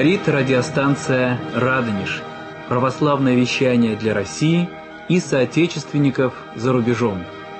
Говорит радиостанция «Радонеж». Православное вещание для России и соотечественников за рубежом.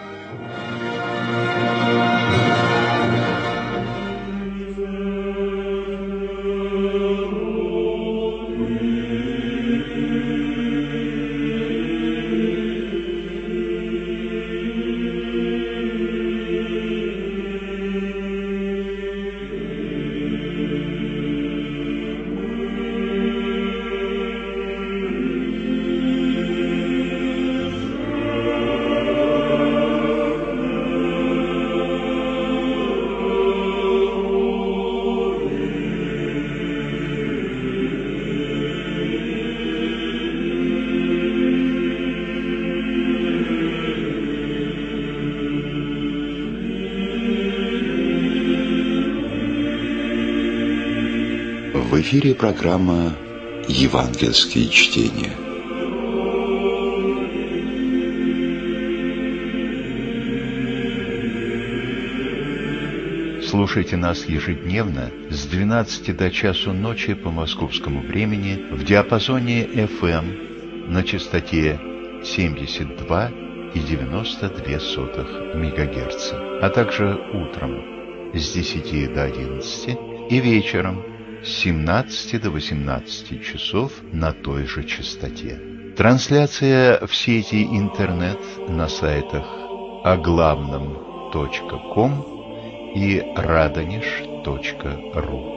В эфире программа «Евангельские чтения». Слушайте нас ежедневно с 12 до часу ночи по московскому времени в диапазоне FM на частоте 72,92 МГц, а также утром с 10 до 11 и вечером с 17 до 18 часов на той же частоте. Трансляция в сети интернет на сайтах оглавном.ком и radonеж.ру.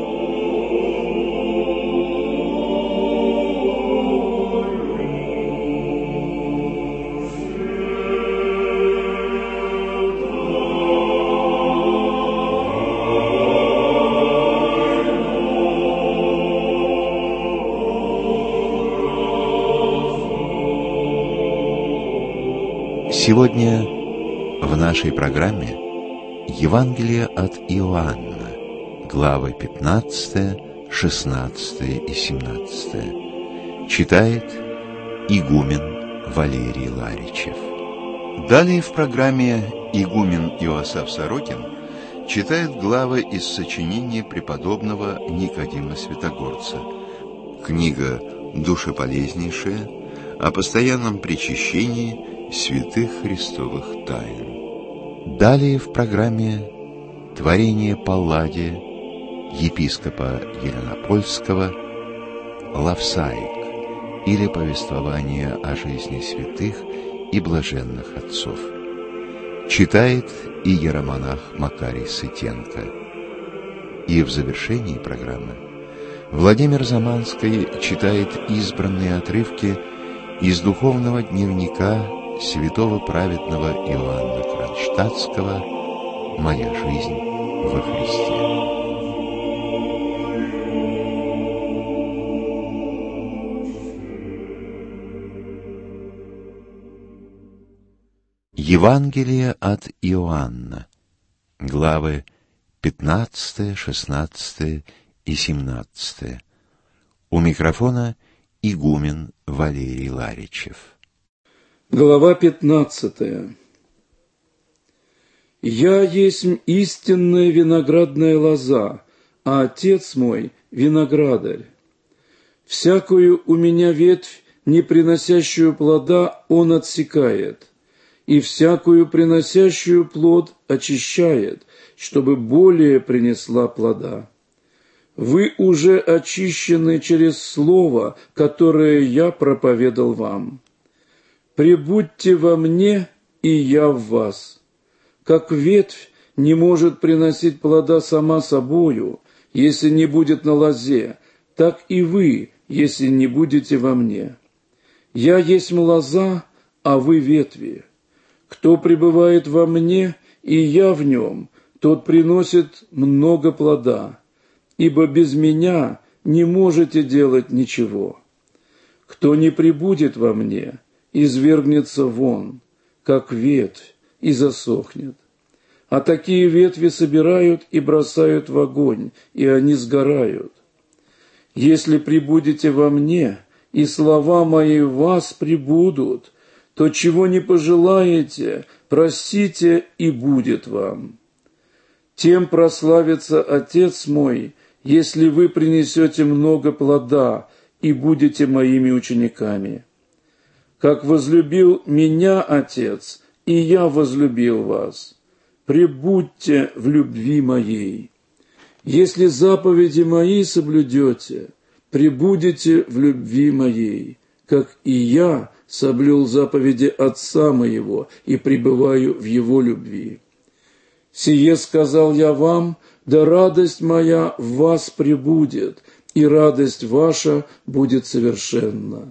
Сегодня в нашей программе Евангелие от Иоанна, главы 15, 16 и 17. Читает игумен Валерий Ларичев. Далее в программе игумен Иосаф Сорокин читает главы из сочинения преподобного Никодима Святогорца. Книга «Душеполезнейшая» о постоянном причащении святых христовых тайн. Далее в программе творение Палладия, епископа Еленопольского, Лавсаик, или повествование о жизни святых и блаженных отцов. Читает иеромонах Макарий Сытенко. И в завершении программы Владимир Заманский читает избранные отрывки из духовного дневника святого праведного Иоанна Кронштадтского «Моя жизнь во Христе». Евангелие от Иоанна, главы 15, 16 и 17. У микрофона игумен Валерий Ларичев. Глава 15. «Я есть истинная виноградная лоза, а Отец мой – виноградарь. Всякую у меня ветвь, не приносящую плода, Он отсекает, и всякую приносящую плод очищает, чтобы более принесла плода. Вы уже очищены через слово, которое я проповедал вам. Пребудьте во мне, и я в вас. Как ветвь не может приносить плода сама собою, если не будет на лозе, так и вы, если не будете во мне. Я есть лоза, а вы ветви. Кто пребывает во мне, и я в нем, тот приносит много плода, ибо без меня не можете делать ничего. Кто не пребудет во мне, извергнется вон, как ветвь, и засохнет. А такие ветви собирают и бросают в огонь, и они сгорают. Если пребудете во мне, и слова мои в вас пребудут, то чего не пожелаете, просите, и будет вам. Тем прославится Отец мой, если вы принесете много плода и будете моими учениками. Как возлюбил меня Отец, и я возлюбил вас. Пребудьте в любви моей. Если заповеди мои соблюдете, пребудете в любви моей, как и я соблюл заповеди Отца моего и пребываю в его любви. Сие сказал я вам, да радость моя в вас пребудет, и радость ваша будет совершенна.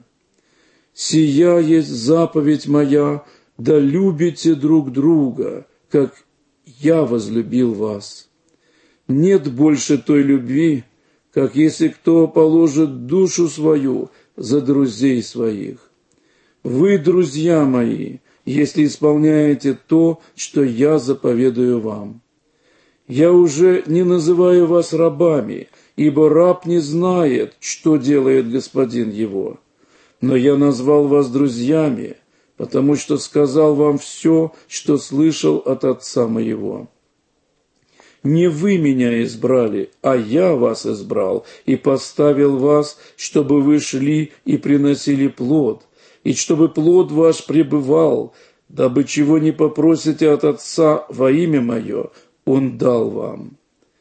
Сия есть заповедь моя, да любите друг друга, как я возлюбил вас. Нет больше той любви, как если кто положит душу свою за друзей своих. Вы, друзья мои, если исполняете то, что я заповедую вам. Я уже не называю вас рабами, ибо раб не знает, что делает господин его. Но я назвал вас друзьями, потому что сказал вам все, что слышал от Отца моего. Не вы меня избрали, а я вас избрал и поставил вас, чтобы вы шли и приносили плод, и чтобы плод ваш пребывал, дабы чего не попросите от Отца во имя Мое, Он дал вам.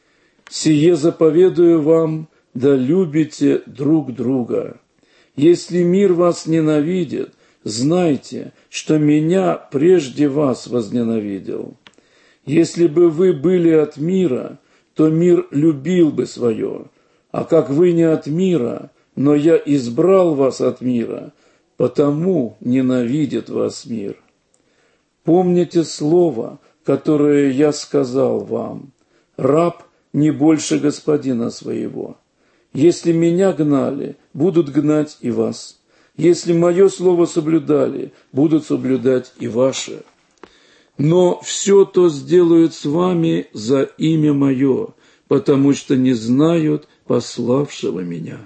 Сие заповедую вам, да любите друг друга. Если мир вас ненавидит, знайте, что Меня прежде вас возненавидел. Если бы вы были от мира, то мир любил бы свое, а как вы не от мира, но я избрал вас от мира, потому ненавидит вас мир. Помните слово, которое я сказал вам: раб не больше господина своего. Если меня гнали, будут гнать и вас. Если мое слово соблюдали, будут соблюдать и ваше. Но все то сделают с вами за имя Мое, потому что не знают пославшего Меня.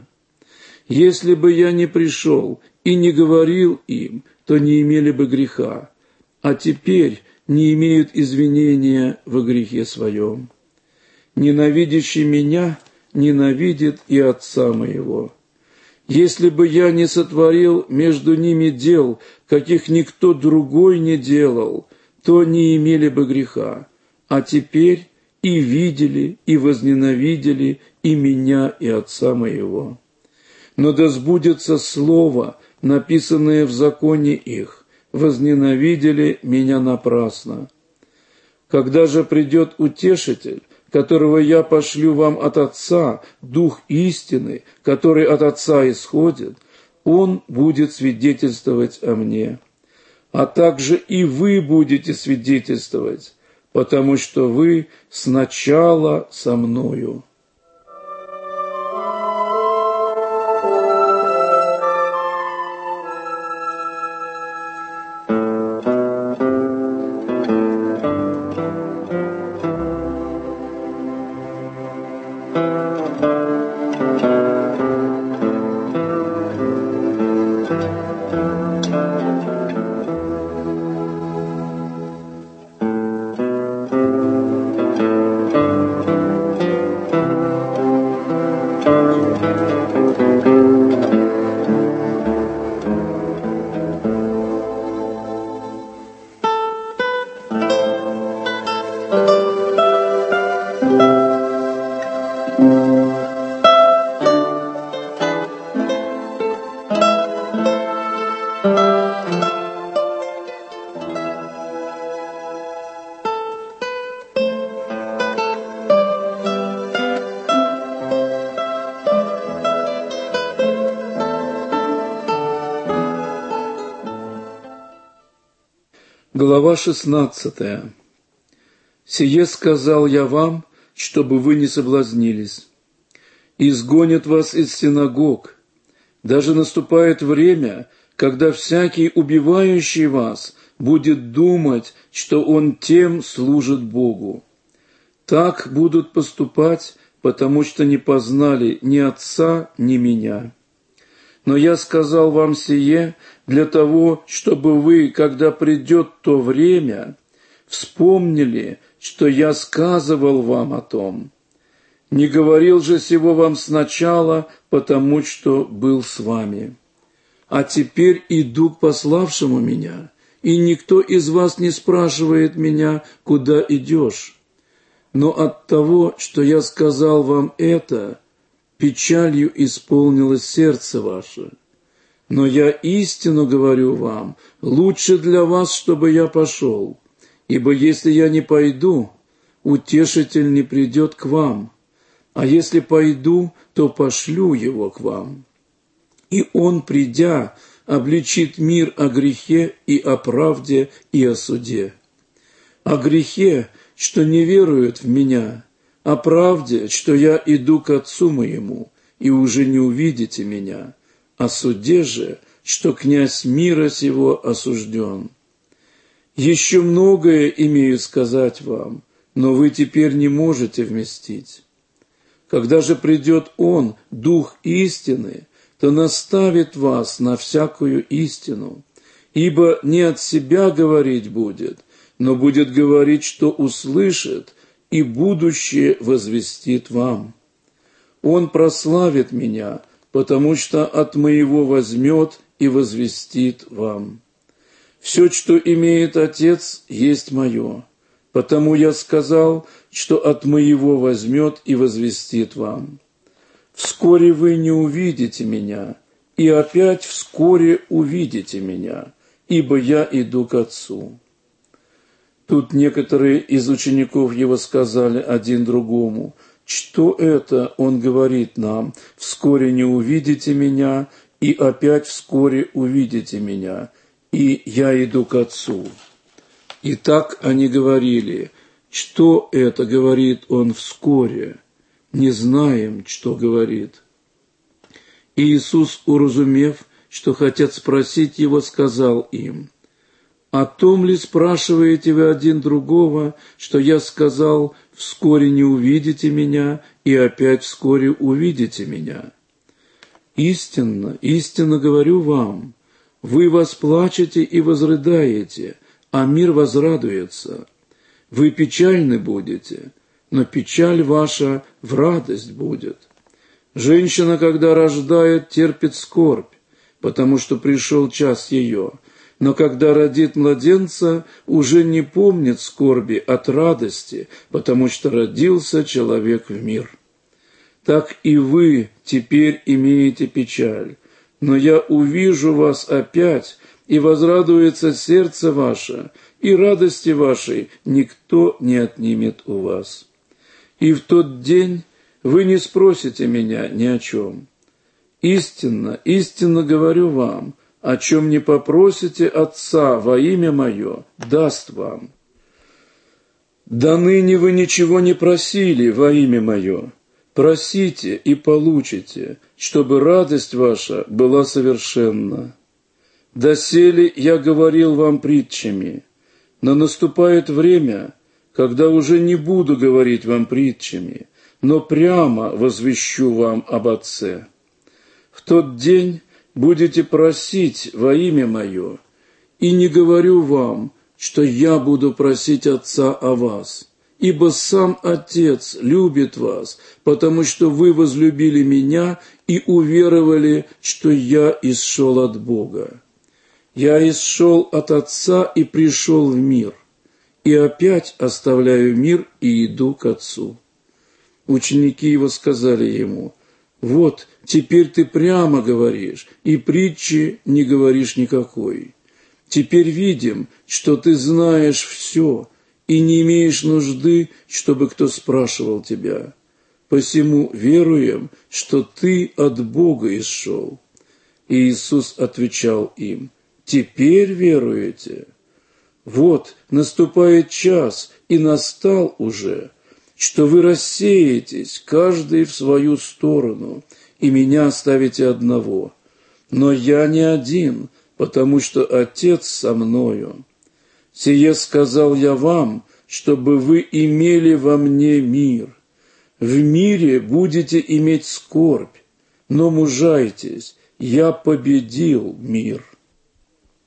Если бы я не пришел и не говорил им, то не имели бы греха, а теперь не имеют извинения во грехе своем. Ненавидящий Меня ненавидит и Отца Моего. Если бы я не сотворил между ними дел, каких никто другой не делал, то не имели бы греха, а теперь и видели, и возненавидели и Меня, и Отца Моего. Но да сбудется слово, написанное в законе их: возненавидели Меня напрасно. Когда же придет Утешитель, которого я пошлю вам от Отца, Дух истины, который от Отца исходит, Он будет свидетельствовать о Мне. А также и вы будете свидетельствовать, потому что вы сначала со Мною. Глава 16. «Сие сказал я вам, чтобы вы не соблазнились. Изгонят вас из синагог. Даже наступает время, когда всякий, убивающий вас, будет думать, что он тем служит Богу. Так будут поступать, потому что не познали ни Отца, ни Меня. Но я сказал вам сие для того, чтобы вы, когда придет то время, вспомнили, что я сказывал вам о том. Не говорил же сего вам сначала, потому что был с вами. А теперь иду к пославшему меня, и никто из вас не спрашивает меня, куда идешь. Но от того, что я сказал вам это, печалью исполнилось сердце ваше. Но я истину говорю вам, лучше для вас, чтобы я пошел. Ибо если я не пойду, утешитель не придет к вам. А если пойду, то пошлю его к вам. И он, придя, обличит мир о грехе и о правде и о суде. О грехе, что не веруют в меня, о правде, что я иду к Отцу моему, и уже не увидите меня, о суде же, что князь мира сего осужден. Еще многое имею сказать вам, но вы теперь не можете вместить. Когда же придет Он, Дух истины, то наставит вас на всякую истину, ибо не от себя говорить будет, но будет говорить, что услышит, и будущее возвестит вам. Он прославит меня, потому что от моего возьмет и возвестит вам. Все, что имеет Отец, есть мое. Потому я сказал, что от моего возьмет и возвестит вам. Вскоре вы не увидите меня, и опять вскоре увидите меня, ибо я иду к Отцу». Тут некоторые из учеников его сказали один другому: «Что это он говорит нам? Вскоре не увидите меня, и опять вскоре увидите меня, и я иду к Отцу». И так они говорили: «Что это говорит он вскоре? Не знаем, что говорит». И Иисус, уразумев, что хотят спросить его, сказал им: «О том ли спрашиваете вы один другого, что я сказал: вскоре не увидите меня, и опять вскоре увидите меня? Истинно, истинно говорю вам, вы восплачете и возрыдаете, а мир возрадуется. Вы печальны будете, но печаль ваша в радость будет. Женщина, когда рождает, терпит скорбь, потому что пришел час ее, но когда родит младенца, уже не помнит скорби от радости, потому что родился человек в мир. Так и вы теперь имеете печаль, но я увижу вас опять, и возрадуется сердце ваше, и радости вашей никто не отнимет у вас. И в тот день вы не спросите меня ни о чем. Истинно, истинно говорю вам, о чем не попросите Отца во имя Мое, даст вам. До ныне вы ничего не просили во имя Мое. Просите и получите, чтобы радость ваша была совершенна. Доселе я говорил вам притчами, но наступает время, когда уже не буду говорить вам притчами, но прямо возвещу вам об Отце. В тот день будете просить во имя Мое, и не говорю вам, что я буду просить Отца о вас, ибо сам Отец любит вас, потому что вы возлюбили Меня и уверовали, что я исшел от Бога. Я исшел от Отца и пришел в мир, и опять оставляю мир и иду к Отцу». Ученики Его сказали Ему: «Вот, теперь ты прямо говоришь, и притчи не говоришь никакой. Теперь видим, что ты знаешь все, и не имеешь нужды, чтобы кто спрашивал тебя. Посему веруем, что ты от Бога исшел». И Иисус отвечал им: «Теперь веруете? Вот наступает час, и настал уже, что вы рассеетесь, каждый в свою сторону, и меня оставите одного. Но я не один, потому что Отец со мною. Сие сказал я вам, чтобы вы имели во мне мир. В мире будете иметь скорбь, но мужайтесь, я победил мир».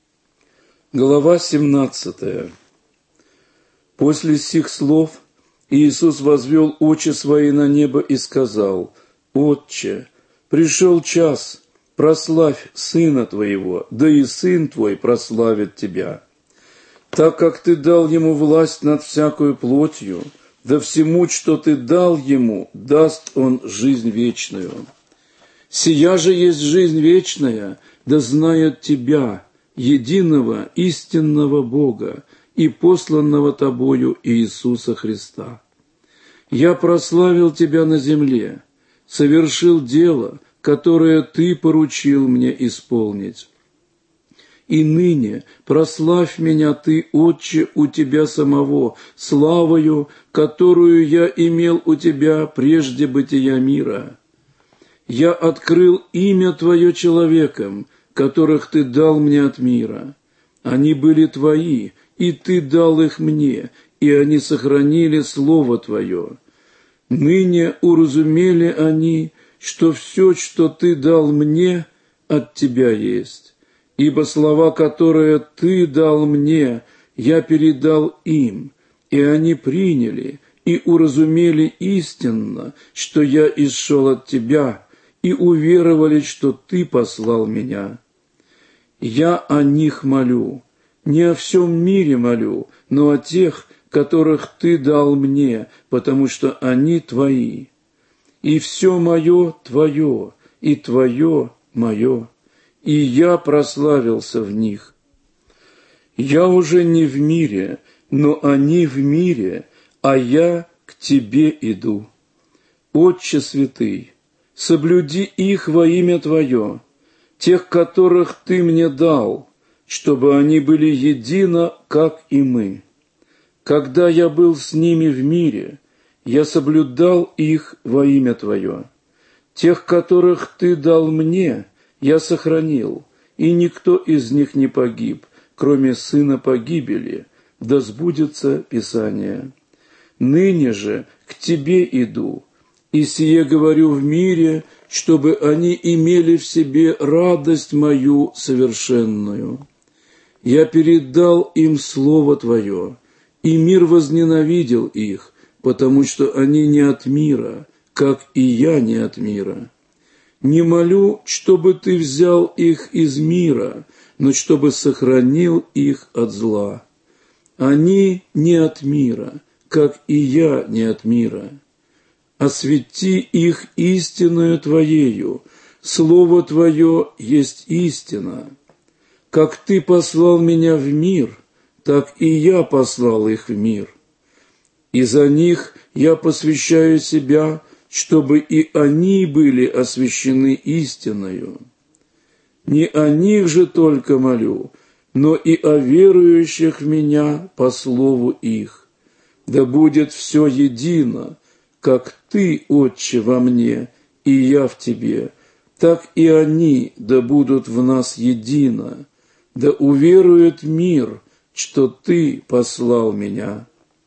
Глава 17. После сих слов Иисус возвел очи свои на небо и сказал: «Отче, пришел час, прославь Сына Твоего, да и Сын Твой прославит Тебя. Так как Ты дал Ему власть над всякою плотью, да всему, что Ты дал Ему, даст Он жизнь вечную. Сия же есть жизнь вечная, да знают Тебя, единого истинного Бога и посланного Тобою Иисуса Христа. Я прославил Тебя на земле, совершил дело, которое Ты поручил мне исполнить. И ныне прославь меня Ты, Отче, у Тебя самого, славою, которую я имел у Тебя прежде бытия мира. Я открыл имя Твое человекам, которых Ты дал мне от мира. Они были Твои, и Ты дал их мне, и они сохранили Слово Твое. Ныне уразумели они, что все, что Ты дал мне, от Тебя есть. Ибо слова, которые Ты дал мне, я передал им, и они приняли и уразумели истинно, что я исшел от Тебя, и уверовали, что Ты послал меня. Я о них молю, не о всем мире молю, но о тех, которых Ты дал мне, потому что они Твои. И все мое Твое, и Твое мое, и я прославился в них. Я уже не в мире, но они в мире, а я к Тебе иду. Отче святый, соблюди их во имя Твое, тех, которых Ты мне дал, чтобы они были едино, как и мы. Когда я был с ними в мире, я соблюдал их во имя Твое. Тех, которых Ты дал мне, я сохранил, и никто из них не погиб, кроме сына погибели, да сбудется Писание. Ныне же к Тебе иду, и сие говорю в мире, чтобы они имели в себе радость мою совершенную. Я передал им Слово Твое, и мир возненавидел их, потому что они не от мира, как и я не от мира. Не молю, чтобы Ты взял их из мира, но чтобы сохранил их от зла. Они не от мира, как и я не от мира. Освети их истиною Твоею, Слово Твое есть истина. Как Ты послал меня в мир, так и я послал их в мир. И за них я посвящаю себя, чтобы и они были освящены истиною. Не о них же только молю, но и о верующих в Меня по слову их. Да будет все едино, как Ты, Отче, во мне, и я в Тебе, так и они да будут в нас едино, да уверует мир, что Ты послал Меня.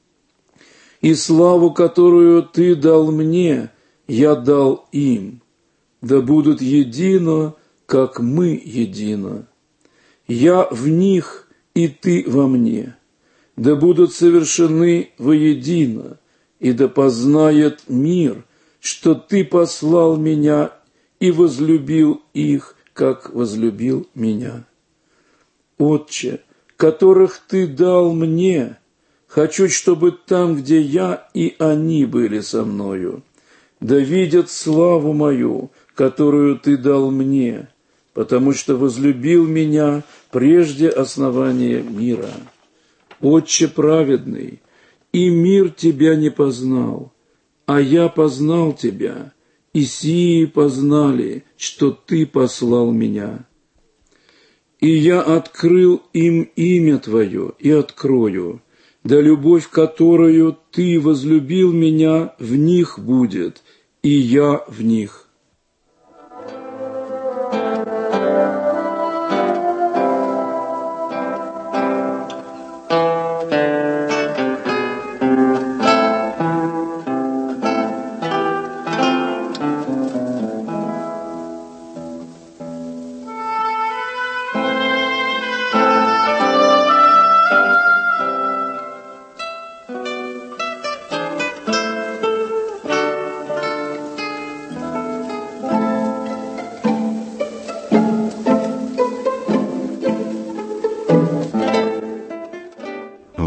И славу, которую Ты дал мне, я дал им, да будут едино, как мы едино. Я в них, и Ты во мне, да будут совершены воедино, и да познает мир, что Ты послал меня и возлюбил их, как возлюбил меня. Отче, которых Ты дал мне, хочу, чтобы там, где я, и они были со мною, да видят славу мою, которую Ты дал мне, потому что возлюбил меня прежде основания мира. Отче праведный, и мир Тебя не познал, а я познал Тебя, и сии познали, что Ты послал меня. И я открыл им имя Твое и открою, да любовь, которую Ты возлюбил меня, в них будет, и я в них.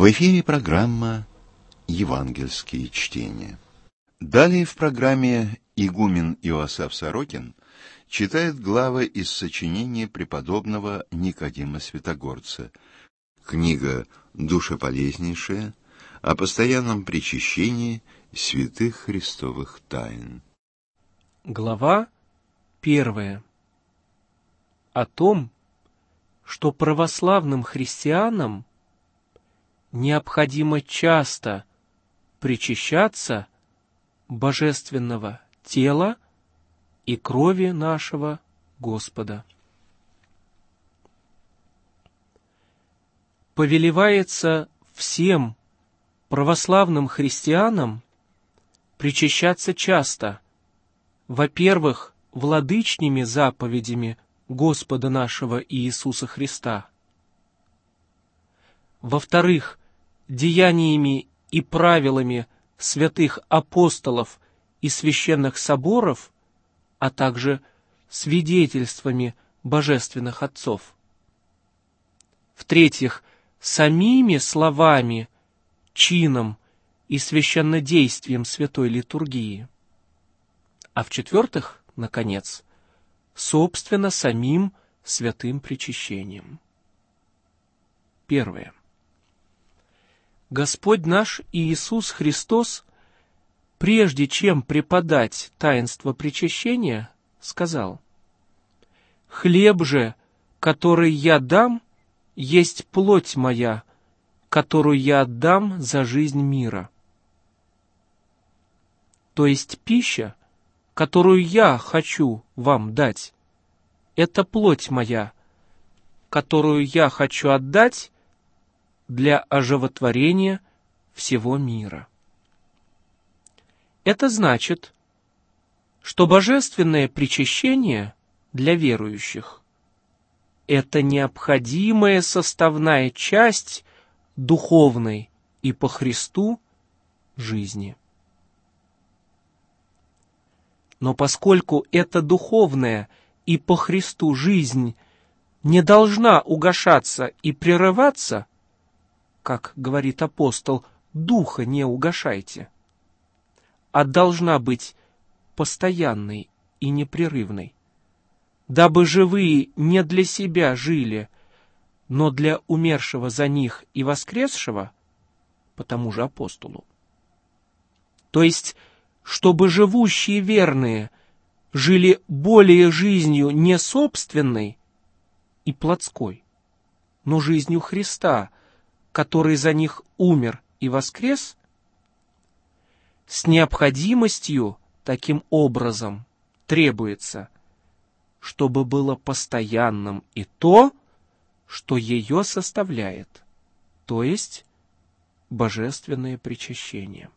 В эфире программа «Евангельские чтения». Далее в программе игумен Иосаф Сорокин читает главы из сочинения преподобного Никодима Святогорца. Книга душеполезнейшая о постоянном причащении святых христовых тайн. Глава 1. О том, что православным христианам необходимо часто причащаться божественного тела и крови нашего Господа. Повелевается всем православным христианам причащаться часто, во-первых, владычными заповедями Господа нашего Иисуса Христа, во-вторых, деяниями и правилами святых апостолов и священных соборов, а также свидетельствами божественных отцов, в-третьих, самими словами, чином и священнодействием святой литургии, а в-четвертых, наконец, собственно, самим святым причащением. Первое. Господь наш Иисус Христос, прежде чем преподать таинство причащения, сказал: «Хлеб же, который я дам, есть плоть моя, которую я отдам за жизнь мира». То есть пища, которую я хочу вам дать, это плоть моя, которую я хочу отдать для оживотворения всего мира. Это значит, что божественное причащение для верующих – это необходимая составная часть духовной и по Христу жизни. Но поскольку эта духовная и по Христу жизнь не должна угашаться и прерываться, как говорит апостол, духа не угашайте, а должна быть постоянной и непрерывной, дабы живые не для себя жили, но для умершего за них и воскресшего, по тому же апостолу. То есть, чтобы живущие верные жили более жизнью не собственной и плотской, но жизнью Христа, который за них умер и воскрес, с необходимостью таким образом требуется, чтобы было постоянным и то, что ее составляет, то есть божественное причащение.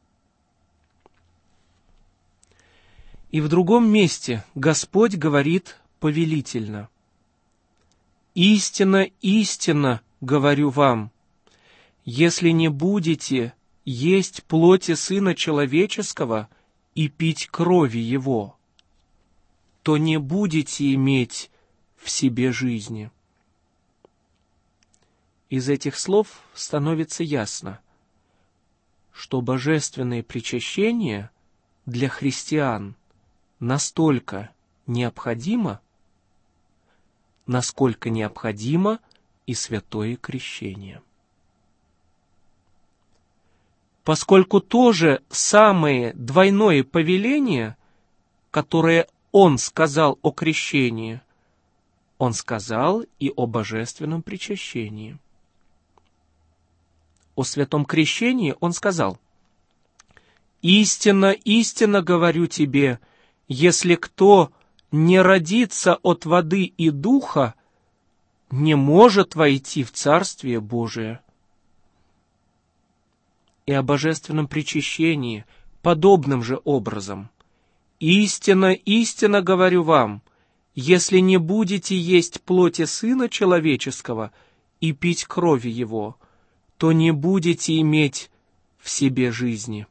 И в другом месте Господь говорит повелительно: «Истинно, истинно говорю вам, если не будете есть плоти Сына Человеческого и пить крови Его, то не будете иметь в себе жизни». Из этих слов становится ясно, что божественное причащение для христиан настолько необходимо, насколько необходимо и святое крещение. Поскольку то же самое двойное повеление, которое Он сказал о крещении, Он сказал и о божественном причащении. О святом крещении Он сказал: «Истинно, истинно говорю тебе, если кто не родится от воды и духа, не может войти в Царствие Божие». И о божественном причащении подобным же образом: «Истинно, истинно говорю вам, если не будете есть плоти Сына Человеческого и пить крови Его, то не будете иметь в себе жизни».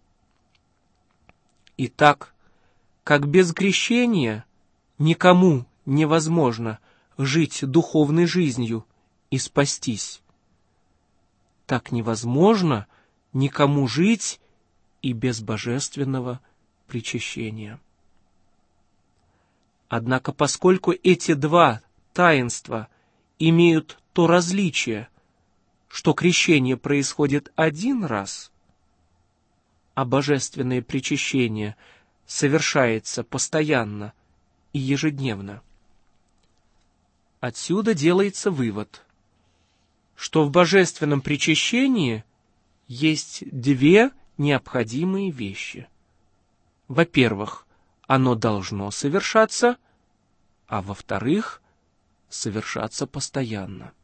Итак, как без крещения никому невозможно жить духовной жизнью и спастись, так невозможно никому жить и без божественного причащения. Однако, поскольку эти два таинства имеют то различие, что крещение происходит один раз, а божественное причащение совершается постоянно и ежедневно, отсюда делается вывод, что в божественном причащении есть две необходимые вещи. Во-первых, оно должно совершаться, а во-вторых, совершаться постоянно.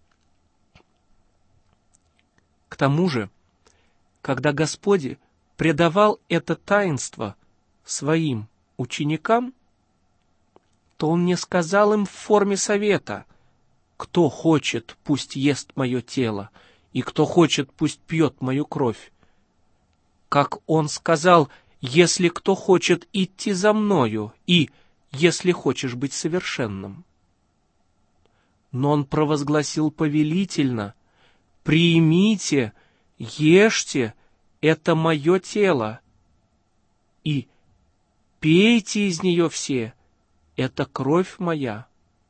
К тому же, когда Господь предавал это таинство своим ученикам, то Он не сказал им в форме совета: «Кто хочет, пусть ест мое тело, и кто хочет, пусть пьет мою кровь». Как Он сказал: «Если кто хочет идти за мною, и если хочешь быть совершенным». Но Он провозгласил повелительно: «Примите, ешьте, это мое тело, и пейте из нее все, это кровь моя».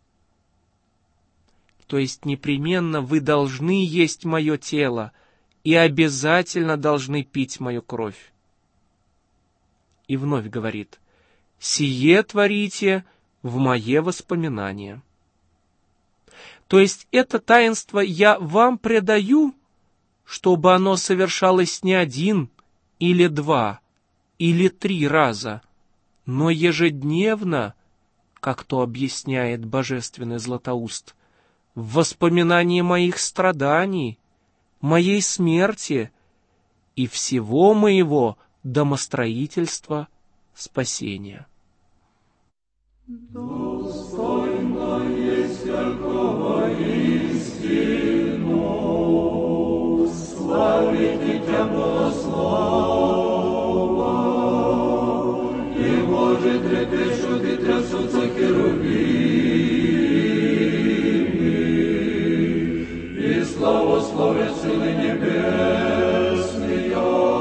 То есть непременно вы должны есть мое тело и обязательно должны пить мою кровь. И вновь говорит: «Сие творите в мое воспоминание». То есть это таинство я вам предаю, чтобы оно совершалось не один или два или три раза, но ежедневно, как то объясняет божественный Златоуст, в воспоминании моих страданий, моей смерти и всего моего домостроительства спасения. Достойно есть всякого истину, славите Тя Богослова, и Боже трепещут и трясутся херувимы, и славословят силы небесные,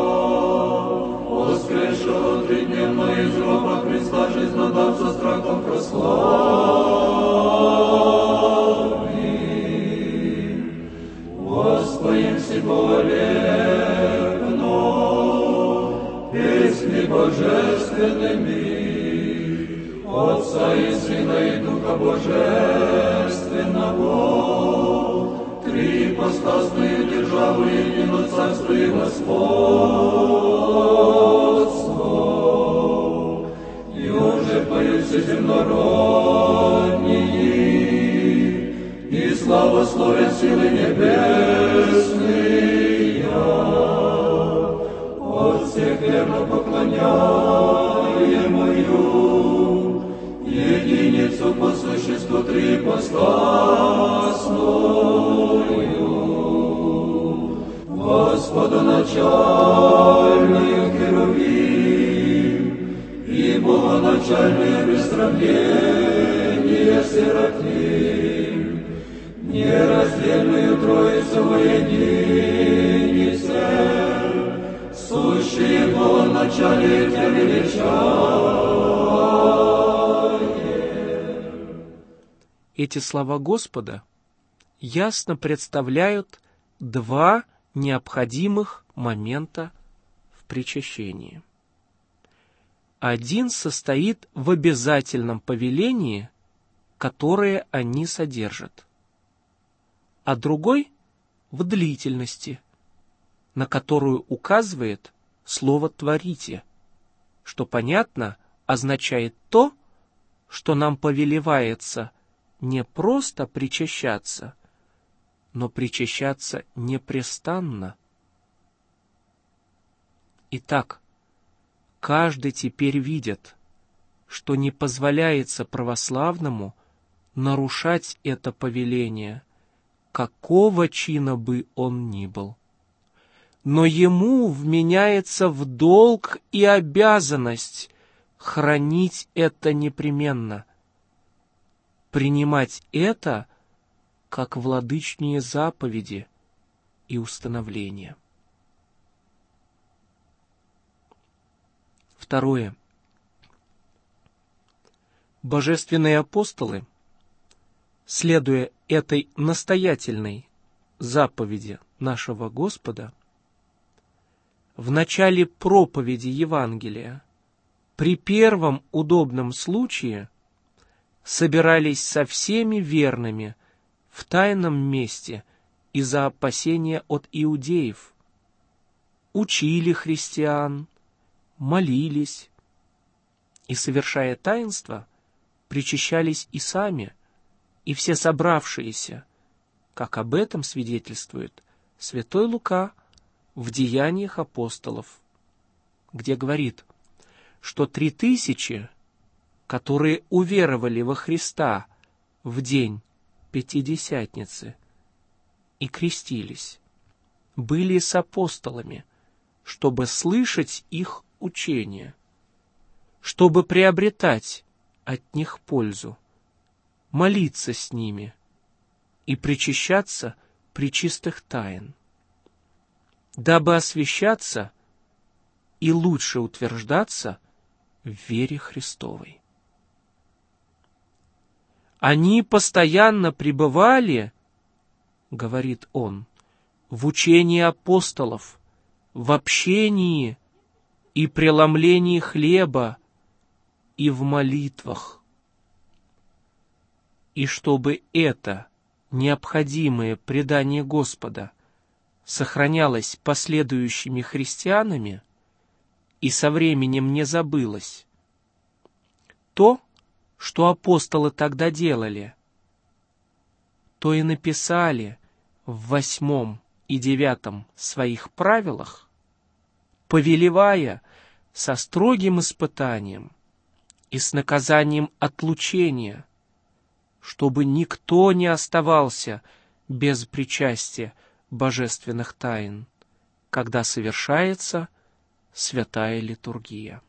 воскресшего тридневно из гроба Христа жизнодавца страхом прославим. Воспоем сего векно песни божественными, Отца и Сына и Духа Божественного, три ипостасные державы, едино царство и господство. И уже поют все земнородние, и славословят силы небесные. От всех верно поклоняемую единицу по существу трипостасную, Господу начальную херувим и Богоначальное без сравнения серафим, нераздельную Троицу во единице, сущие Богоначалие Тя величаем. Эти слова Господа ясно представляют два необходимых момента в причащении. Один состоит в обязательном повелении, которое они содержат, а другой в длительности, на которую указывает слово «творите», что, понятно, означает то, что нам повелевается не просто причащаться, но причащаться непрестанно. Итак, каждый теперь видит, что не позволяется православному нарушать это повеление, какого чина бы он ни был. Но ему вменяется в долг и обязанность хранить это непременно, принимать это как владычные заповеди и установления. Второе. Божественные апостолы, следуя этой настоятельной заповеди нашего Господа, в начале проповеди Евангелия при первом удобном случае собирались со всеми верными в тайном месте из-за опасения от иудеев, учили христиан, молились и, совершая таинство, причащались и сами, и все собравшиеся, как об этом свидетельствует святой Лука в Деяниях апостолов, где говорит, что 3000, которые уверовали во Христа в день Пятидесятницы и крестились, были с апостолами, чтобы слышать их учение, чтобы приобретать от них пользу, молиться с ними и причащаться пречистых тайн, дабы освящаться и лучше утверждаться в вере Христовой. Они постоянно пребывали, говорит он, в учении апостолов, в общении и преломлении хлеба и в молитвах. И чтобы это необходимое предание Господа сохранялось последующими христианами и со временем не забылось, то, что апостолы тогда делали, то и написали в 8 и 9 своих правилах, повелевая со строгим испытанием и с наказанием отлучения, чтобы никто не оставался без причастия божественных тайн, когда совершается святая литургия.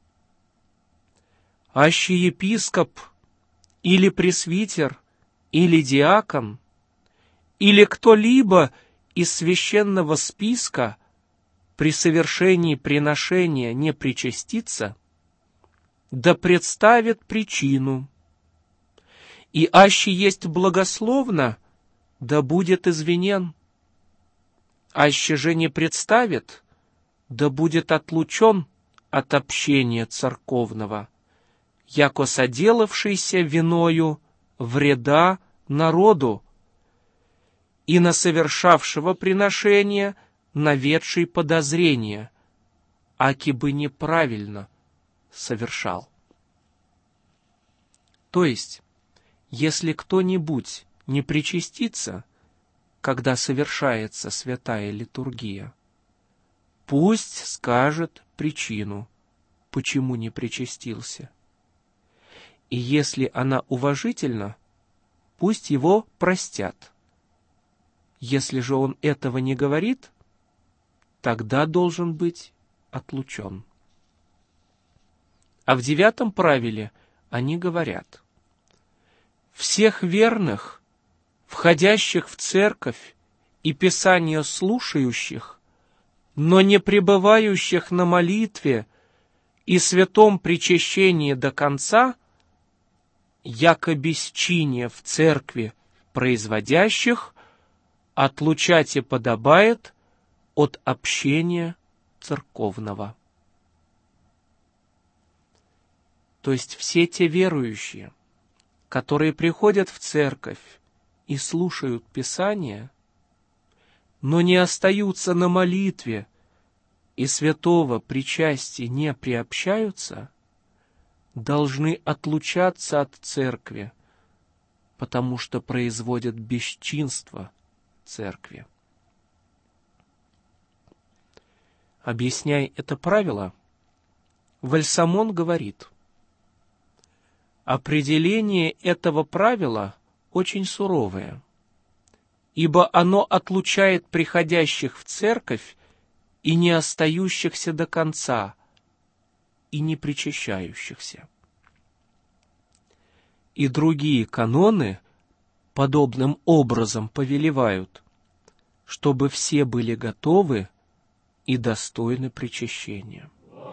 Архиепископ или пресвитер, или диакон, или кто-либо из священного списка при совершении приношения не причастится, да представит причину, и аще есть благословно, да будет извинен, аще же не представит, да будет отлучен от общения церковного, яко соделавшийся виною вреда народу и на совершавшего приношения наведший подозрение, аки бы неправильно совершал. То есть, если кто-нибудь не причастится, когда совершается святая литургия, пусть скажет причину, почему не причастился. И если она уважительна, пусть его простят. Если же он этого не говорит, тогда должен быть отлучен. А в 9 правиле они говорят: всех верных, входящих в церковь и Писание слушающих, но не пребывающих на молитве и святом причащении до конца, яко бесчиние в церкви производящих, отлучать и подобает от общения церковного. То есть все те верующие, которые приходят в церковь и слушают Писание, но не остаются на молитве и святого причастия не приобщаются, должны отлучаться от церкви, потому что производят бесчинство церкви. Объясняя это правило, Вальсамон говорит: определение этого правила очень суровое, ибо оно отлучает приходящих в церковь и не остающихся до конца, и не причащающихся. И другие каноны подобным образом повелевают, чтобы все были готовы и достойны причащения.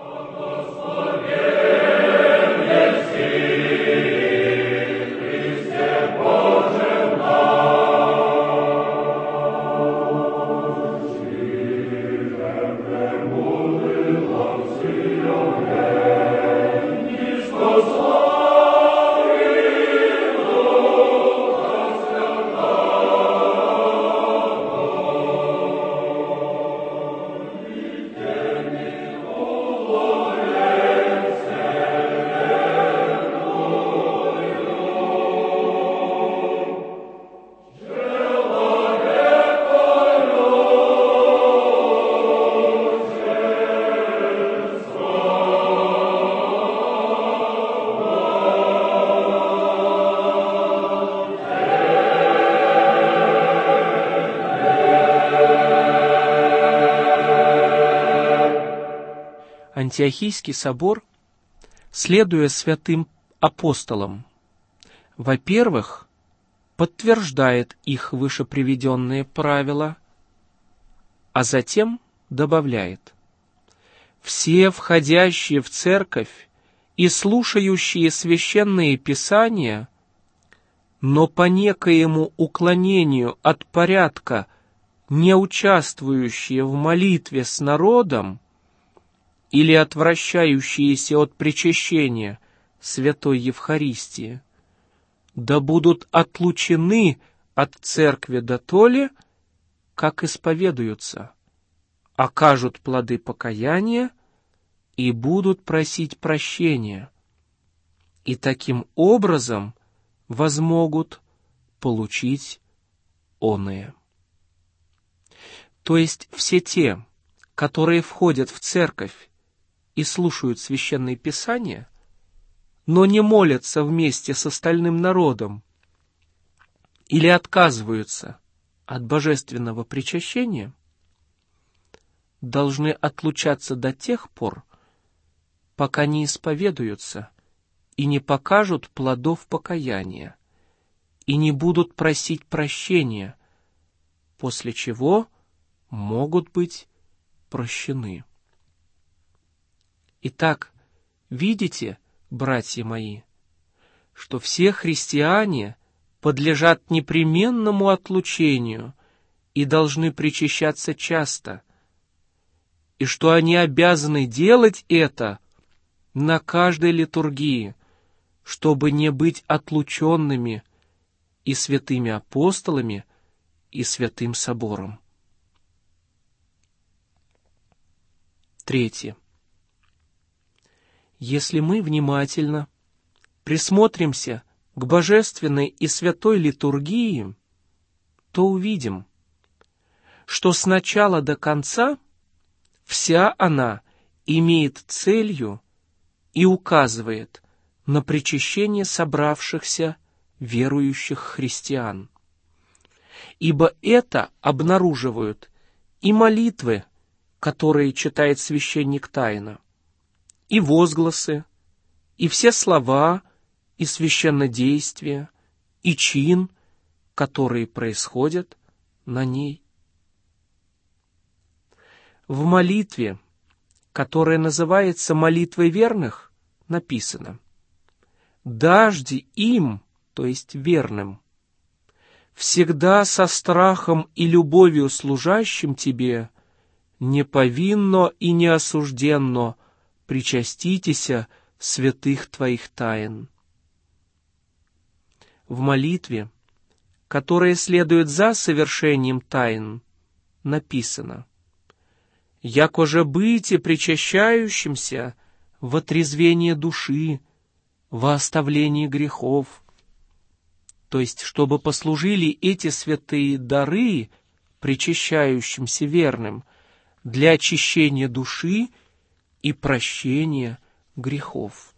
Антиохийский собор, следуя святым апостолам, во-первых, подтверждает их вышеприведенные правила, а затем добавляет: все входящие в церковь и слушающие священные писания, но по некоему уклонению от порядка, не участвующие в молитве с народом, или отвращающиеся от причащения Святой Евхаристии, да будут отлучены от церкви дотоле, как исповедуются, окажут плоды покаяния и будут просить прощения, и таким образом возмогут получить оное. То есть все те, которые входят в церковь и слушают священные писания, но не молятся вместе с остальным народом или отказываются от божественного причащения, должны отлучаться до тех пор, пока не исповедуются и не покажут плодов покаяния, и не будут просить прощения, после чего могут быть прощены. Итак, видите, братья мои, что все христиане подлежат непременному отлучению и должны причащаться часто, и что они обязаны делать это на каждой литургии, чтобы не быть отлученными и святыми апостолами, и святым собором. Третье. Если мы внимательно присмотримся к божественной и святой литургии, то увидим, что с начала до конца вся она имеет целью и указывает на причащение собравшихся верующих христиан. Ибо это обнаруживают и молитвы, которые читает священник тайно, и возгласы, и все слова, и священнодействия, и чин, которые происходят на ней. В молитве, которая называется молитвой верных, написано: «Дажди им», то есть верным, «всегда со страхом и любовью служащим тебе, неповинно и неосужденно причаститеся святых твоих тайн». В молитве, которая следует за совершением тайн, написано: «Якоже быте причащающимся в отрезвение души, во оставлении грехов». То есть, чтобы послужили эти святые дары причащающимся верным для очищения души и прощения грехов.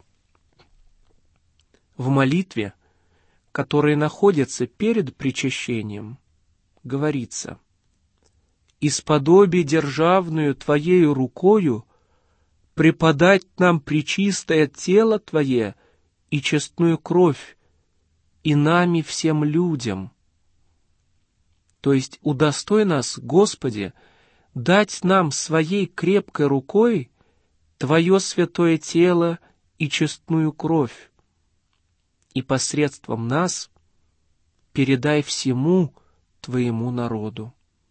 В молитве, которая находится перед причащением, говорится: «Исподоби державную Твоею рукою преподать нам пречистое тело Твое и честную кровь, и нами всем людям». то есть удостой нас, Господи, дать нам своей крепкой рукой Твое святое тело и честную кровь, и посредством нас передай всему Твоему народу.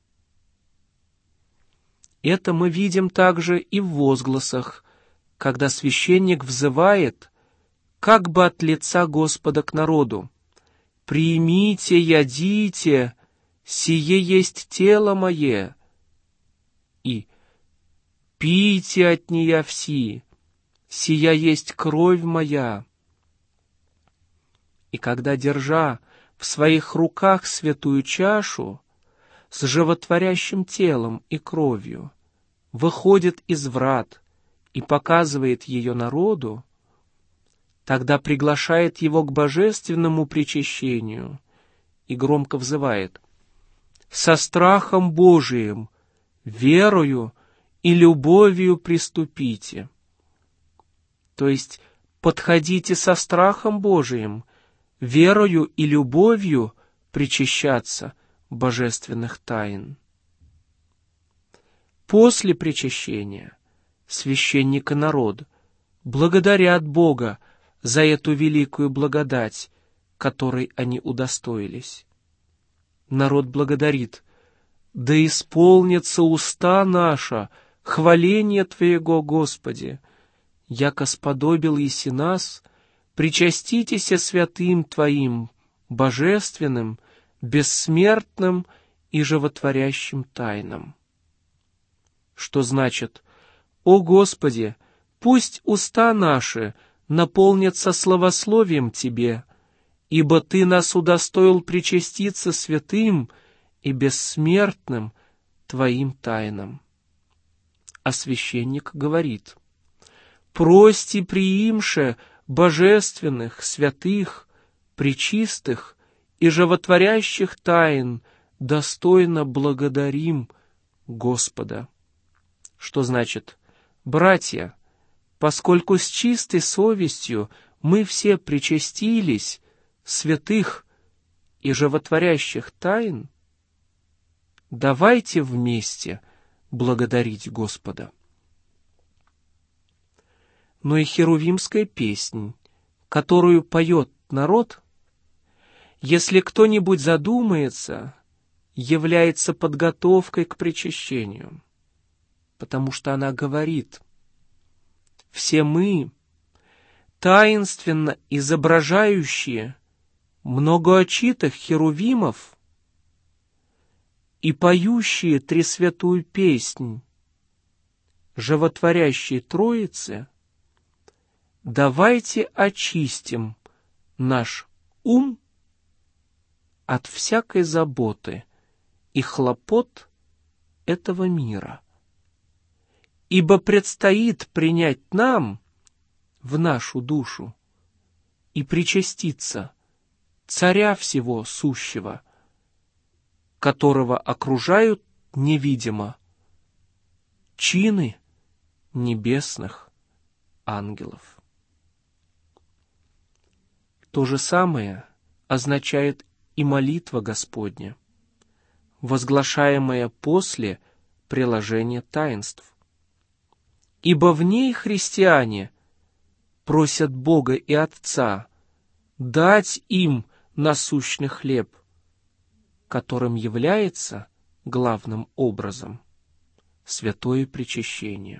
Это мы видим также и в возгласах, когда священник взывает, как бы от лица Господа к народу: «Примите, ядите, сие есть тело мое», и «Пейте от нея все, сия есть кровь моя». И когда, держа в своих руках святую чашу с животворящим телом и кровью, выходит из врат и показывает ее народу, тогда приглашает его к божественному причащению и громко взывает: «Со страхом Божиим, верою и любовью приступите». То есть подходите со страхом Божиим, верою и любовью причащаться божественных тайн. После причащения священник и народ благодарят Бога за эту великую благодать, которой они удостоились. Народ благодарит: «Да исполнится уста наша хваление Твоего, Господи, яко сподобил еси нас, причаститеся святым Твоим, божественным, бессмертным и животворящим тайнам». Что значит: «О Господи, пусть уста наши наполнятся славословием Тебе, ибо Ты нас удостоил причаститься святым и бессмертным Твоим тайнам». А священник говорит: «Прости приимше божественных, святых, пречистых и животворящих тайн, достойно благодарим Господа». Что значит: «Братья, поскольку с чистой совестью мы все причастились святых и животворящих тайн, давайте вместе благодарить Господа». Но и херувимская песнь, которую поет народ, если кто-нибудь задумается, является подготовкой к причащению, потому что она говорит: «Все мы, таинственно изображающие многоочитых херувимов и поющие тресвятую песнь животворящей Троицы, давайте очистим наш ум от всякой заботы и хлопот этого мира, ибо предстоит принять нам в нашу душу и причаститься Царя всего сущего, которого окружают невидимо чины небесных ангелов». То же самое означает и молитва Господня, возглашаемая после приложения таинств. Ибо в ней христиане просят Бога и Отца дать им насущный хлеб, которым является главным образом святое причащение.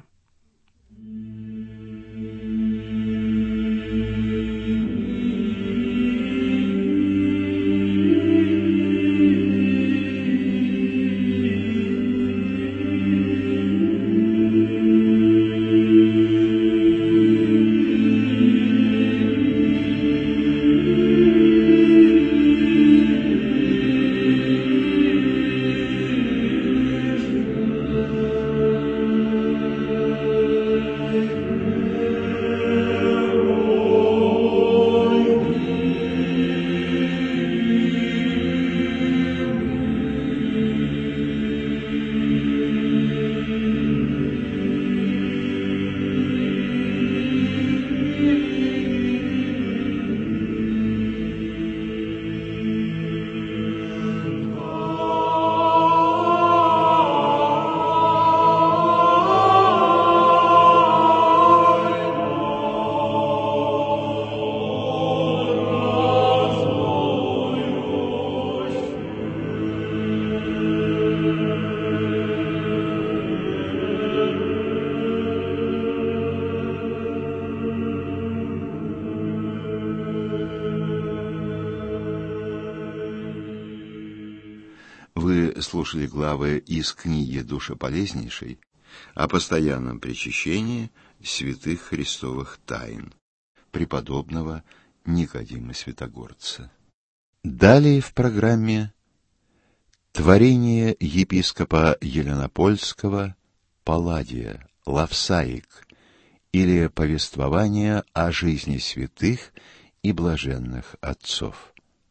Вы слушали главы из книги душеполезнейшей о постоянном причащении святых христовых тайн преподобного Никодима Святогорца. Далее в программе творение епископа Еленопольского Палладия «Лавсаик» или повествование о жизни святых и блаженных отцов.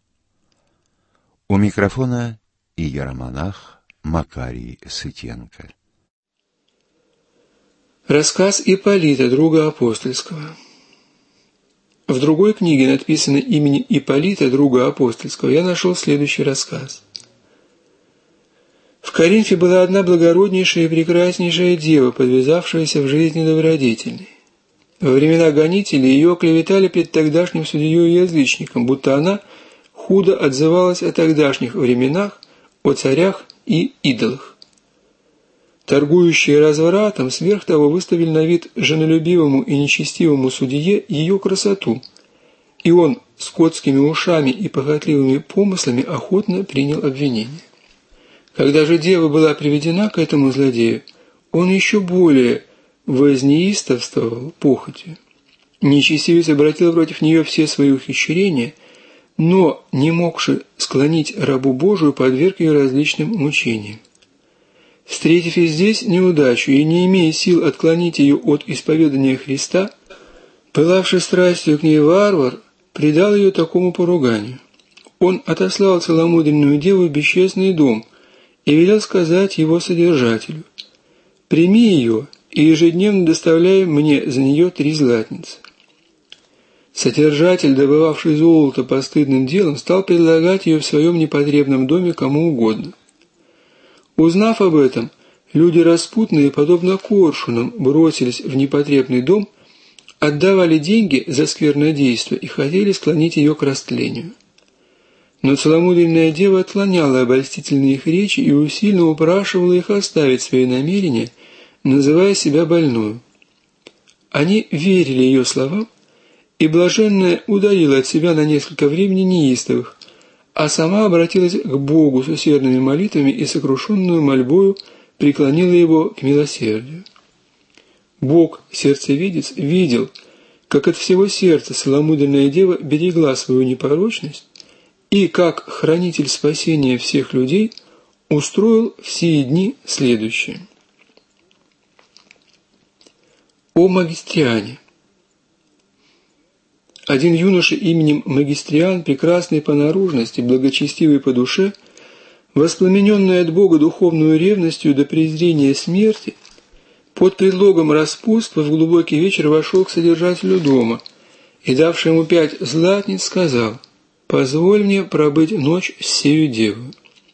У микрофона иеромонах Макарий Сытенко. Рассказ Ипполита, друга апостольского. В другой книге, написанной именем Ипполита, друга апостольского, я нашел следующий рассказ. В Коринфе была одна благороднейшая и прекраснейшая дева, подвязавшаяся в жизни добродетельной. Во времена гонителей ее оклеветали пред тогдашним судьей и язычником, будто она худо отзывалась о тогдашних временах, о царях и идолах. Торгующие развратом сверх того выставили на вид женолюбивому и нечестивому судье ее красоту, и он с скотскими ушами и похотливыми помыслами охотно принял обвинение. Когда же дева была приведена к этому злодею, он еще более вознеистовствовал похотью. Нечестивец обратил против нее все свои ухищрения, но, не могши склонить рабу Божию, подверг ее различным мучениям. Встретив и здесь неудачу и не имея сил отклонить ее от исповедания Христа, пылавший страстью к ней варвар предал ее такому поруганию. Он отослал целомудренную деву в бесчестный дом и велел сказать его содержателю: «Прими ее и ежедневно доставляй мне за нее 3 златницы». Содержатель, добывавший золото постыдным делом, стал предлагать ее в своем непотребном доме кому угодно. Узнав об этом, люди распутные, подобно коршунам, бросились в непотребный дом, отдавали деньги за сквернодейство и хотели склонить ее к растлению. Но целомудренная дева отклоняла обольстительные их речи и усильно упрашивала их оставить свои намерения, называя себя больною. Они верили ее словам, и блаженная удалила от себя на несколько времени неистовых, а сама обратилась к Богу с усердными молитвами и сокрушенную мольбою преклонила его к милосердию. Бог, сердцевидец, видел, как от всего сердца целомудренная дева берегла свою непорочность и, как хранитель спасения всех людей, устроил в сии дни следующее. О Магистриане. Один юноша именем Магистриан, прекрасный по наружности, благочестивый по душе, воспламененный от Бога духовную ревностью до презрения смерти, под предлогом распутства в глубокий вечер вошел к содержателю дома и, давший ему 5 златниц, сказал: «Позволь мне пробыть ночь с сею девою».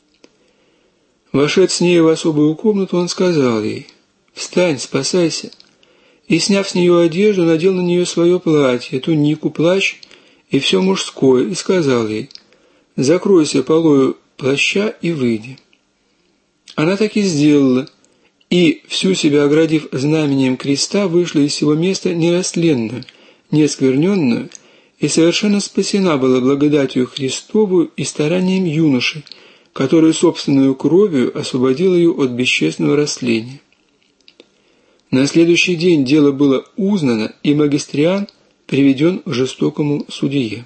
Вошед с ней в особую комнату, он сказал ей: «Встань, спасайся», и, сняв с нее одежду, надел на нее свое платье, тунику, плащ и все мужское, и сказал ей: «Закройся полою плаща и выйди». Она так и сделала, и, всю себя оградив знамением креста, вышла из сего места нерастленную, неоскверненную, и совершенно спасена была благодатью Христовую и старанием юноши, который собственную кровью освободил ее от бесчестного растления. На следующий день дело было узнано, и Магистриан приведен к жестокому судье.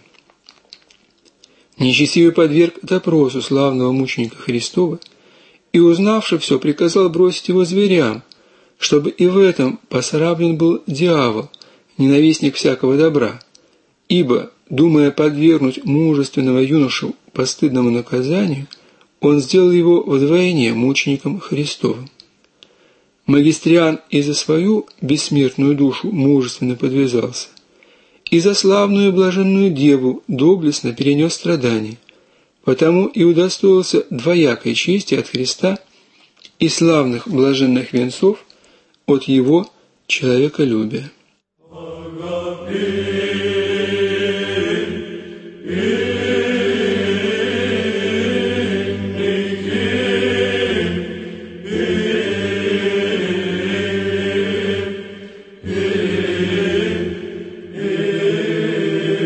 Нечестивый подверг допросу славного мученика Христова и, узнавши все, приказал бросить его зверям, чтобы и в этом посраблен был дьявол, ненавистник всякого добра, ибо, думая подвергнуть мужественного юношу постыдному наказанию, он сделал его вдвойне мучеником Христовым. Магистриан и за свою бессмертную душу мужественно подвязался, и за славную блаженную деву доблестно перенес страдания, потому и удостоился двоякой чести от Христа и славных блаженных венцов от Его человеколюбия.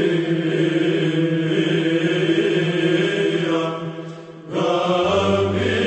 Amen.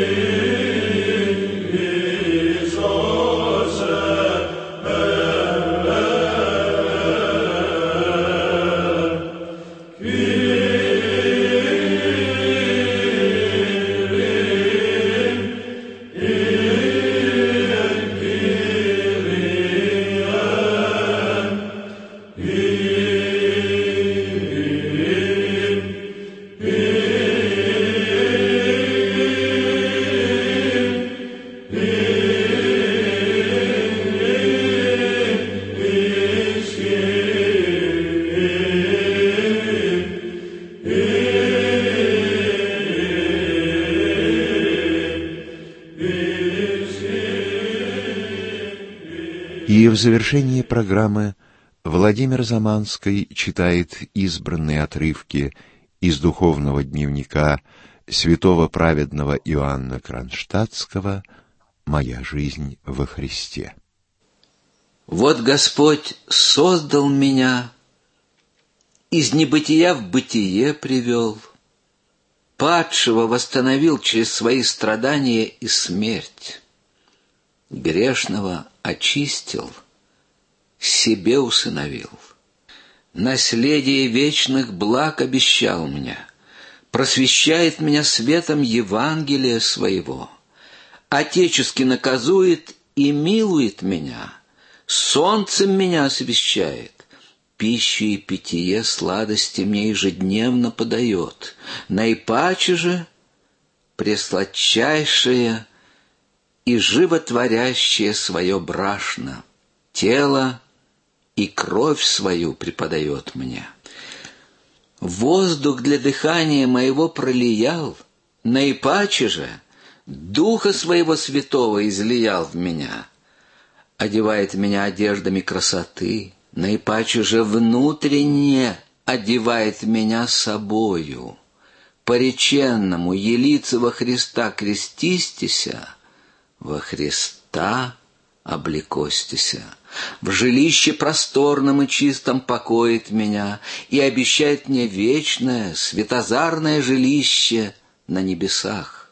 И в завершении программы Владимир Заманский читает избранные отрывки из духовного дневника святого праведного Иоанна Кронштадтского «Моя жизнь во Христе». Вот Господь создал меня, из небытия в бытие привел, падшего восстановил через свои страдания и смерть, грешного очистил, себе усыновил. Наследие вечных благ обещал мне, просвещает меня светом Евангелия своего, отечески наказует и милует меня, солнцем меня освещает, пищу и питье сладости мне ежедневно подает, наипаче же пресладчайшее и животворящее свое брашно, тело и кровь свою преподает мне. Воздух для дыхания моего пролиял, наипаче же Духа Своего Святого излиял в меня, одевает меня одеждами красоты, наипаче же внутренне одевает меня собою. Пореченному елице во Христа крестистися, во Христа облекостися. В жилище просторном и чистом покоит меня и обещает мне вечное, светозарное жилище на небесах.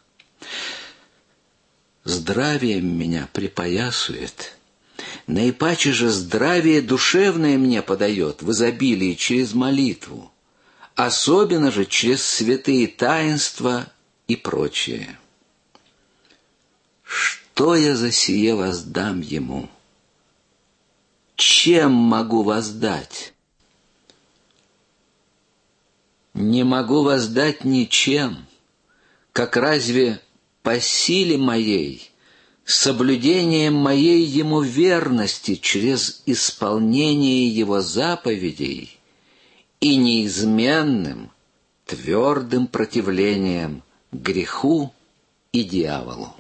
Здравием меня припоясует, наипаче же здравие душевное мне подает в изобилии через молитву, особенно же через святые таинства и прочее. Что я за сие воздам ему? Чем могу воздать? Не могу воздать ничем, как разве по силе моей, соблюдением моей ему верности через исполнение его заповедей и неизменным, твердым противлением греху и дьяволу.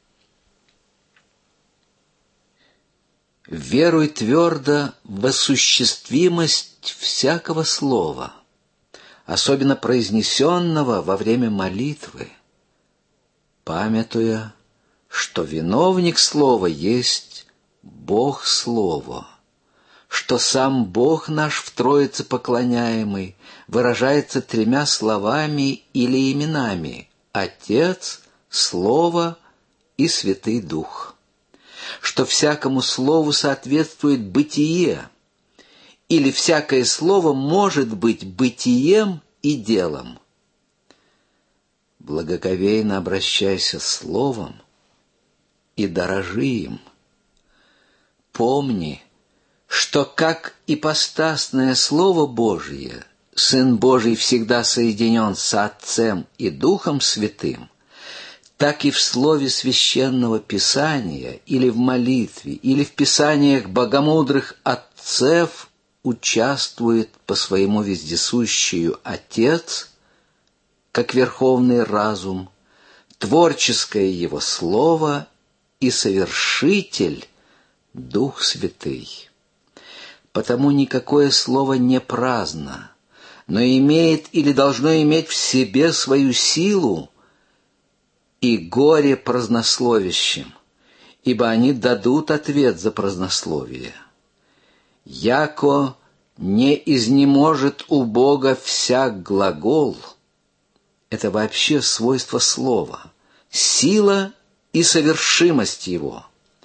Веруй твердо в осуществимость всякого слова, особенно произнесенного во время молитвы, памятуя, что виновник слова есть Бог Слово, что сам Бог наш в Троице поклоняемый выражается 3 словами или именами – Отец, Слово и Святый Дух, что всякому слову соответствует бытие, или всякое слово может быть бытием и делом. Благоговейно обращайся словом и дорожи им. Помни, что как ипостасное Слово Божие, Сын Божий всегда соединен с Отцем и Духом Святым, так и в слове Священного Писания, или в молитве, или в писаниях богомудрых отцев участвует по своему вездесущему Отец, как верховный разум, творческое Его Слово и совершитель Дух Святый. Потому никакое слово не праздно, но имеет или должно иметь в себе свою силу, и горе празднословящим, ибо они дадут ответ за празднословие. Яко не изнеможет у Бога всяк глагол, это вообще свойство слова, сила и совершимость его.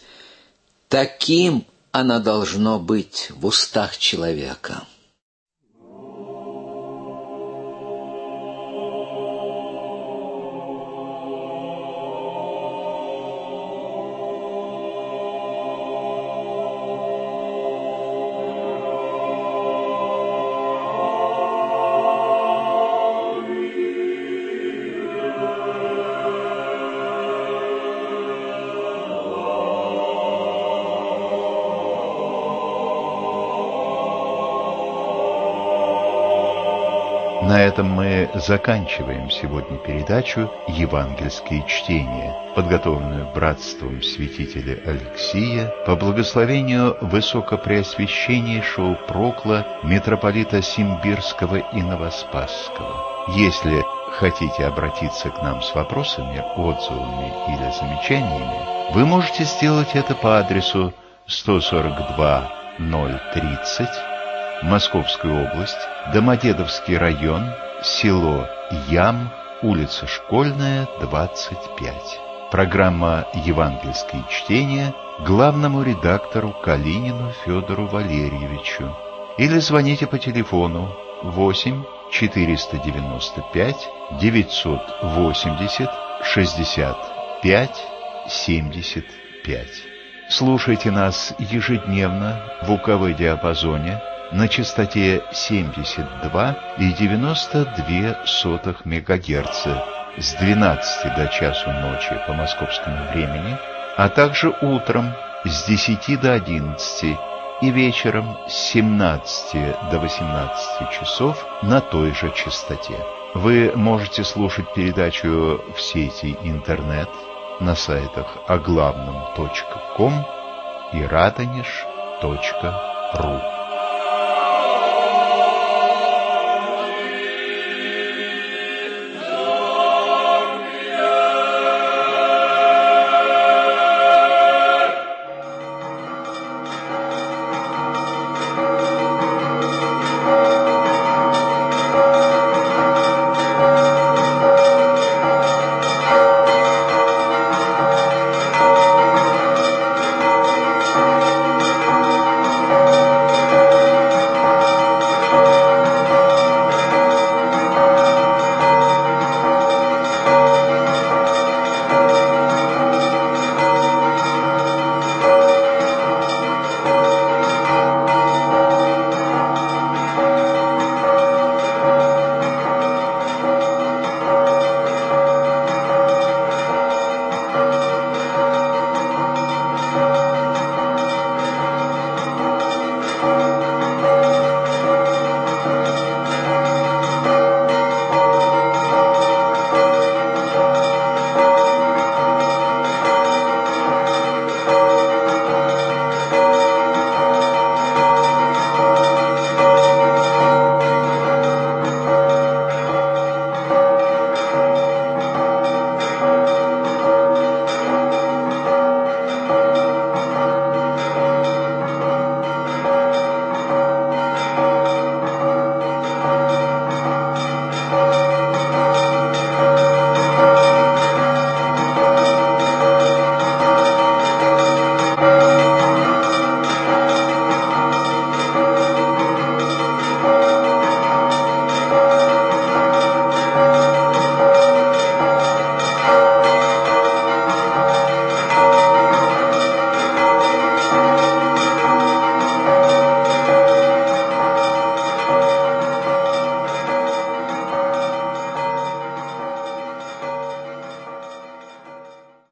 Таким оно должно быть в устах человека. На этом мы заканчиваем сегодня передачу «Евангельские чтения», подготовленную братством святителя Алексия по благословению высокопреосвященнейшего прокла митрополита Симбирского и Новоспасского. Если хотите обратиться к нам с вопросами, отзывами или замечаниями, вы можете сделать это по адресу 142-030, Московская область, Домодедовский район, село Ям, улица Школьная, 25. Программа «Евангельские чтения» главному редактору Калинину Федору Валерьевичу. Или звоните по телефону 8-495-980-65-75. Слушайте нас ежедневно в УКВ-диапазоне на частоте 72,92 МГц с 12 до часу ночи по московскому времени, а также утром с 10 до 11 и вечером с 17 до 18 часов на той же частоте. Вы можете слушать передачу в сети интернет на сайтах оглавном.ком и радонеж.ру.